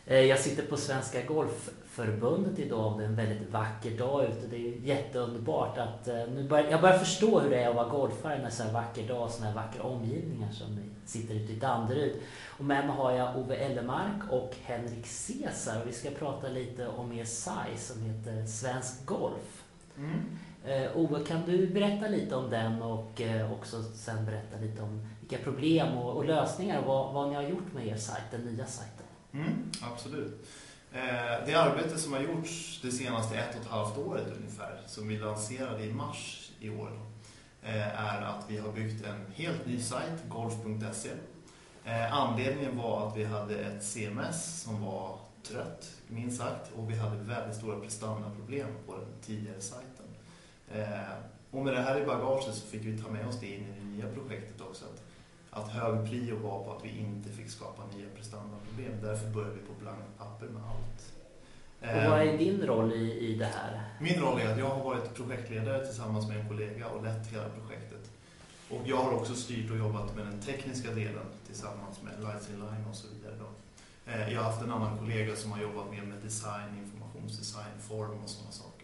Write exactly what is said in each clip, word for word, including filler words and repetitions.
Jag sitter på Svenska Golfförbundet idag. Det är en väldigt vacker dag ute. Det är jätteunderbart att nu börjar, jag börjar förstå hur det är att vara golfare när så här vacker dag, såna här vackra omgivningar som vi sitter ute i Danderyd. Och med mig har jag Ove Ellemark och Henrik Cesar och vi ska prata lite om er sajt som heter Svensk Golf. Mm. Uh, Ove, kan du berätta lite om den och uh, också sen berätta lite om vilka problem och, och lösningar och vad, vad ni har gjort med er sajt, den nya sajten? Mm, absolut. Eh, det arbete som har gjorts det senaste ett och ett halvt året ungefär, som vi lanserade i mars i år, eh, är att vi har byggt en helt ny sajt, golf punkt se. Eh, anledningen var att vi hade ett C M S som var trött, minst sagt, och vi hade väldigt stora prestandaproblem på den tidigare sajten. Eh, och med det här i bagaget så fick vi ta med oss det in i det nya projektet också. Att, att hög prio var på att vi inte fick skapa nya prestandaproblem. Därför började vi på blankt papper med allt. Och vad är din roll i, i det här? Min roll är att jag har varit projektledare tillsammans med en kollega och lett hela projektet. Och jag har också styrt och jobbat med den tekniska delen tillsammans med Lights in Line och så vidare. Då. Jag har haft en annan kollega som har jobbat mer med design, informationsdesign, form och sådana saker.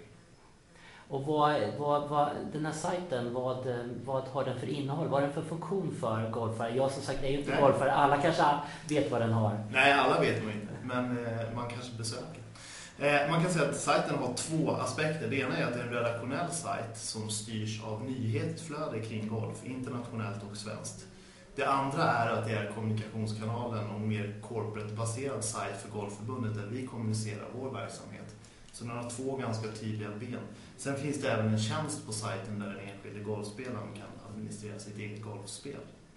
Och vad, vad, vad, den här sajten, vad, vad har den för innehåll? Vad har den för funktion för golfare? Jag som sagt är ju inte Nej. golfare, alla kanske vet vad den har. Nej, alla vet man inte, men eh, man kanske besöker. Eh, man kan säga att sajten har två aspekter. Det ena är att det är en redaktionell sajt som styrs av nyhetsflöde kring golf, internationellt och svenskt. Det andra är att det är kommunikationskanalen och en mer corporate-baserad sajt för Golfförbundet där vi kommunicerar vår verksamhet. Så den har två ganska tydliga ben. Sen finns det även en tjänst på sajten där den enskilde golfspelaren kan administrera sitt eget golfspel.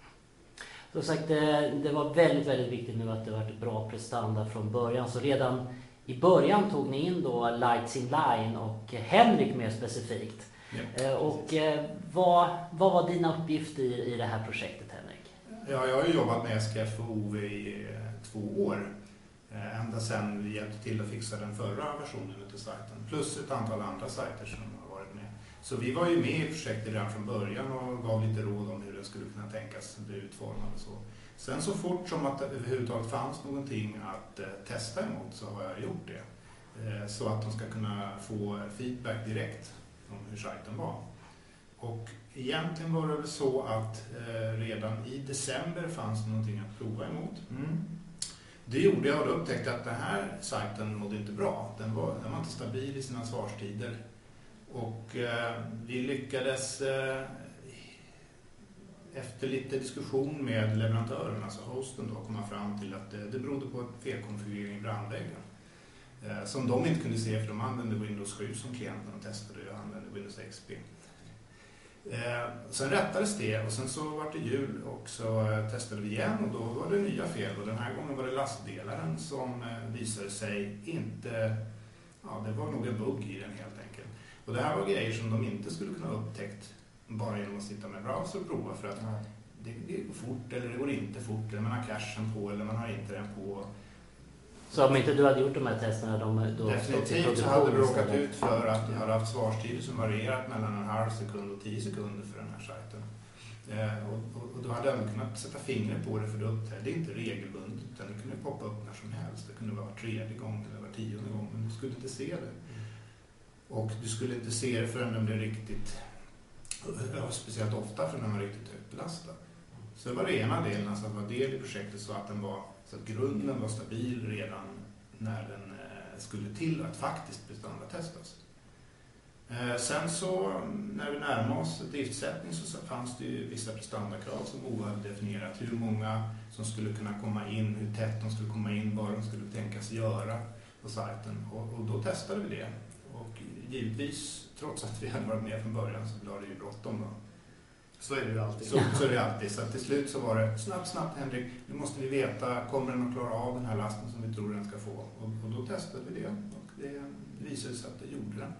Som sagt, det, det var väldigt, väldigt viktigt nu att det var ett bra prestanda från början. Så redan i början tog ni in då Lights in Line och Henrik mer specifikt. Ja, och vad, vad var dina uppgifter i, i det här projektet, Henrik? Ja, jag har ju jobbat med S K F och O V i två år. Ända sedan vi hjälpte till att fixa den förra versionen av sajten. Plus ett antal andra sajter som har varit med. Så vi var ju med i projektet redan från början och gav lite råd om hur det skulle kunna tänkas bli utformat och så. Sen så fort som att det överhuvudtaget fanns någonting att eh, testa emot så har jag gjort det. Eh, så att de ska kunna få feedback direkt om hur sajten var. Och egentligen var det väl så att eh, redan i december fanns det någonting att prova emot. Mm. Det gjorde jag och då upptäckte att den här sajten mådde inte bra. Den var, den var inte stabil i sina svarstider. Och eh, vi lyckades eh, efter lite diskussion med leverantören, alltså hosten, då, komma fram till att det, det berodde på ett felkonfigurering i brandväggen. Eh, som de inte kunde se för de använde Windows sju som klient när de testade och jag använde Windows X P. Eh, sen rättades det och sen så var det jul och så eh, testade vi igen och då var det nya fel och den här gången var det lastdelaren som eh, visade sig inte, ja det var nog en bugg i den helt enkelt. Och det här var grejer som de inte skulle kunna ha upptäckt bara genom att sitta med browser och prova för att mm. det, det går fort eller det går inte fort eller man har cachen på eller man har inte den på. Så om inte du hade gjort de här testerna de, då definitivt så hade du råkat ut för att du hade haft svarstider som varierat mellan en halv sekund och tio sekunder för den här sajten. Eh, och, och, och då hade jag kunnat sätta fingret på det för det uppträdde inte regelbundet utan det kunde poppa upp när som helst. Det kunde vara var tredje gång eller var tionde gång men du skulle inte se det. Och du skulle inte se det förrän den blev riktigt, speciellt ofta förrän den var riktigt högt belastad. Så det var det ena delen, alltså att vara del i projektet så att den var så att grunden var stabil redan när den eh, skulle till att faktiskt prestanda-testas. Eh, sen så när vi närmade oss driftsättning så fanns det ju vissa prestandakrav som O hade definierat. Hur många som skulle kunna komma in, hur tätt de skulle komma in, vad de skulle tänkas göra på sajten. Och, och då testade vi det. Och givetvis, trots att vi hade varit med från början så blev det ju bråttom då. Så är det ju alltid. Så, så är det alltid. Så till slut så var det snabbt, snabbt Henrik, nu måste vi veta, kommer den att klara av den här lasten som vi tror den ska få? Och, och då testade vi det och det visade sig att det gjorde den.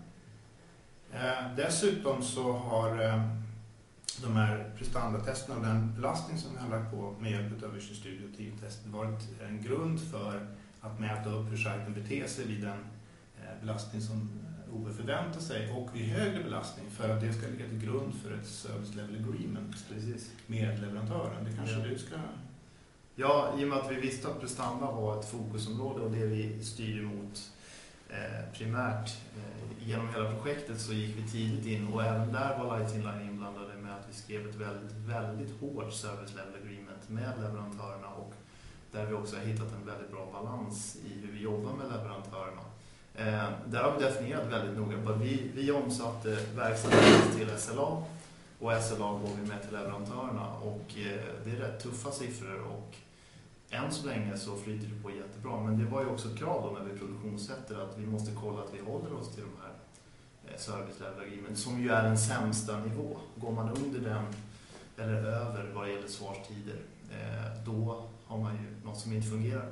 Eh, dessutom så har eh, de här prestandatesterna och den belastning som vi har lagt på med hjälp av Visual Studio Team-test varit en grund för att mäta upp hur sajten beter sig vid den eh, belastning som Ove förväntar sig och vid högre belastning för att det ska ligga till grund för ett service level agreement. Precis. Med leverantören. Det kanske ja. du ska Ja, i och med att vi visste att prestanda var ett fokusområde och det vi styr emot eh, primärt eh, genom hela projektet, så gick vi tidigt in, och även där var Lights Inline inblandade med att vi skrev ett väldigt, väldigt hårt service level agreement med leverantörerna, och där vi också har hittat en väldigt bra balans i hur vi jobbar med leverantörerna. Eh, där har vi definierat väldigt noga. Vi, vi omsatte verksamhet till S L A, och S L A går vi med till leverantörerna, och eh, det är rätt tuffa siffror, och än så länge så flyter det på jättebra. Men det var ju också ett krav då när vi produktionssätter att vi måste kolla att vi håller oss till de här eh, service level agreement, som ju är den sämsta nivå. Går man under den eller över vad det gäller svarstider, eh, då har man ju något som inte fungerar.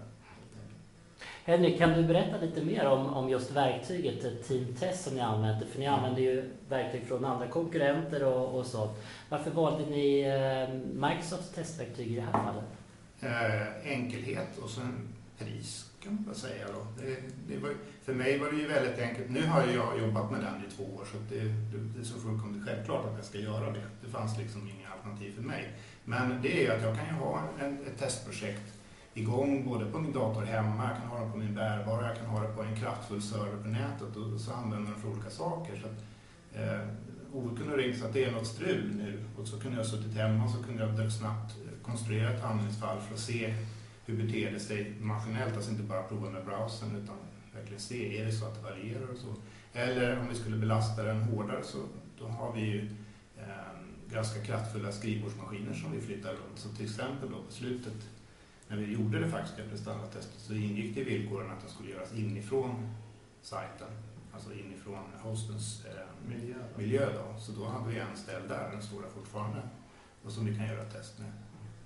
Henrik, kan du berätta lite mer om, om just verktyget Team Test som ni använder? För ni använder ju verktyg från andra konkurrenter och, och så. Varför valde ni eh, Microsofts testverktyg i det här fallet? Eh, enkelhet och sen pris kan man säga då. Det, det var, för mig var det ju väldigt enkelt. Nu har jag jobbat med den i två år, så det, det, det är så fullkomligt självklart att jag ska göra det. Det fanns liksom inga alternativ för mig. Men det är ju att jag kan ju ha en, ett testprojekt igång både på min dator hemma, jag kan ha det på min bärbara, jag kan ha det på en kraftfull server på nätet, och så använder den för olika saker. Så att, eh, Ove kunde ringa så att det är något strul nu, och så kunde jag suttit hemma och så kunde jag snabbt konstruera ett användningsfall för att se hur beter det sig maskinellt, alltså inte bara prova med browsern utan verkligen se, är det så att det varierar och så. Eller om vi skulle belasta den hårdare, så då har vi ju eh, ganska kraftfulla skrivbordsmaskiner som vi flyttar runt. Så till exempel då på slutet, när vi gjorde det faktiska prestandatestet, så ingick det i villkoren att det skulle göras inifrån sajten, alltså inifrån hostens eh, miljö. miljö då. Så då hade vi en ställ där, den står där fortfarande, och som vi kan göra test med.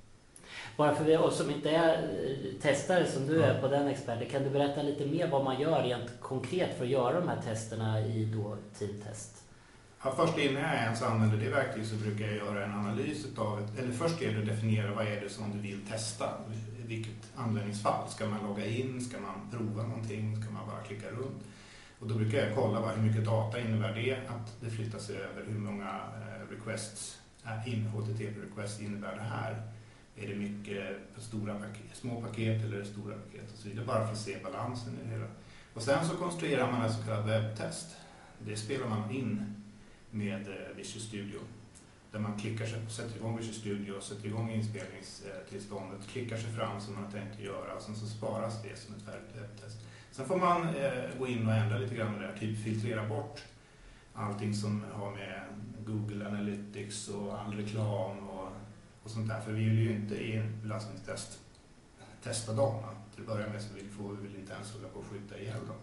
Bara för vi, och som inte är testare som du är på den experten, kan du berätta lite mer vad man gör rent konkret för att göra de här testerna i då Team Test? Ja, först innan jag ens använder det verktyg så brukar jag göra en analys av ett, eller först är det att definiera vad är det som du vill testa, vilket användningsfall. Ska man logga in, ska man prova någonting, ska man bara klicka runt? Och då brukar jag kolla vad, hur mycket data innebär det att det flyttar sig över, hur många requests, H T T P-requests innebär det här. Är det mycket stora paket, små paket eller stora paket och så vidare, bara för att se balansen i det hela. Och sen så konstruerar man en så kallad webbtest. Det spelar man in med Visual Studio. Där man klickar sig, sätter igång Visual Studio, sätter igång inspelningstillståndet, klickar sig fram som man har tänkt göra, och sen så sparas det som ett färdigt webbtest. Sen får man eh, gå in och ändra lite grann med det här, typ filtrera bort allting som har med Google Analytics och all reklam och, och sånt där. För vi vill ju inte i en belastningstest testa dem. Till att börja med så vill, får vi väl inte ens hålla på att skjuta ihjäl dem.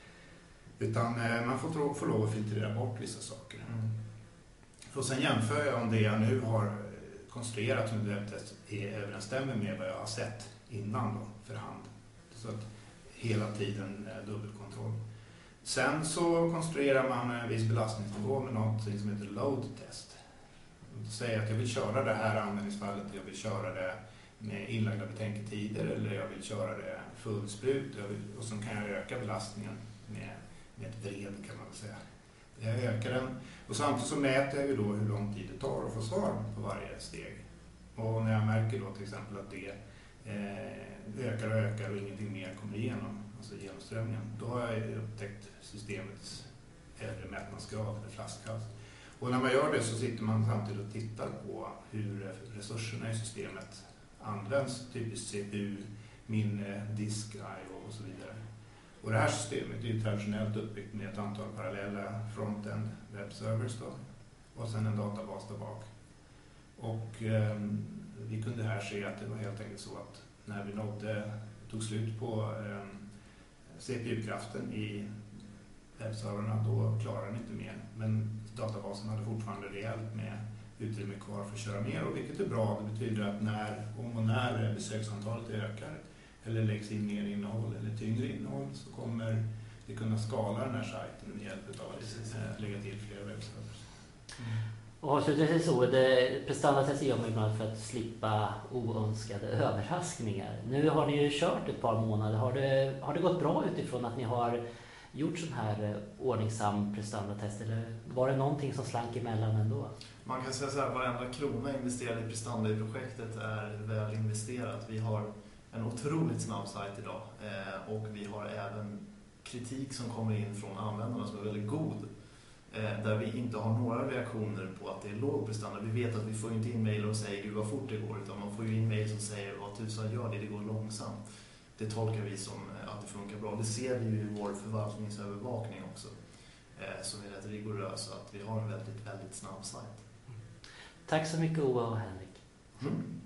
Utan eh, man får, tro, får lov att filtrera bort vissa saker. Mm. Och sen jämför jag om det jag nu har konstruerat under webbtest överensstämmer med vad jag har sett innan då, för hand. Så att hela tiden eh, dubbelkontroll. Sen så konstruerar man en viss belastningsnivå med något som heter load test. Säger att jag vill köra det här användningsfallet, jag vill köra det med inlagda betänketider, eller jag vill köra det fullsprut, och sen kan jag öka belastningen med, med ett vred, kan man säga. Jag ökar den, och samtidigt så mäter jag ju då hur lång tid det tar att få svar på varje steg. Och när jag märker då till exempel att det eh, ökar och ökar och ingenting mer kommer igenom, alltså genomströmningen, då har jag upptäckt systemets övre mätnadsgrad eller flaskhals. Och när man gör det så sitter man samtidigt och tittar på hur resurserna i systemet används, typiskt C P U, minne, disk, I O och så vidare. Och det här systemet är ju traditionellt uppbyggt med ett antal parallella front-end webbservers då, och sen en databas där bak. Och eh, vi kunde här se att det var helt enkelt så att när vi nådde, tog slut på eh, C P U-kraften i webbserverna, då klarade den inte mer. Men databasen hade fortfarande rejält med utrymme kvar för att köra mer, och vilket är bra. Det betyder att när, om och när besöksantalet ökar eller läggs in mer innehåll eller tyngre innehåll, så kommer vi kunna skala den här sajten med hjälp av att lägga till fler webbservers. Mm. Och avslutningsvis så, det prestandatest gör man ibland för att slippa oönskade överraskningar. Nu har ni ju kört ett par månader. Har det, har det gått bra utifrån att ni har gjort sån här eh, ordningsam prestandatest, eller var det någonting som slank emellan ändå? Man kan säga så här, varenda krona investerad i prestanda i projektet är väl investerat. Vi har en otroligt snabb sajt idag eh, och vi har även kritik som kommer in från användarna som är väldigt god. Eh, där vi inte har några reaktioner på att det är låg prestanda. Vi vet att vi får inte in mejl och säger gud vad fort det går, utan man får ju in mejl som säger vad tusan gör det, det går långsamt. Det tolkar vi som att det funkar bra. Det ser vi ju i vår förvaltningsövervakning också, eh, som är rätt rigorös, att vi har en väldigt, väldigt snabb sajt. Tack så mycket Ove och Henrik. Mm.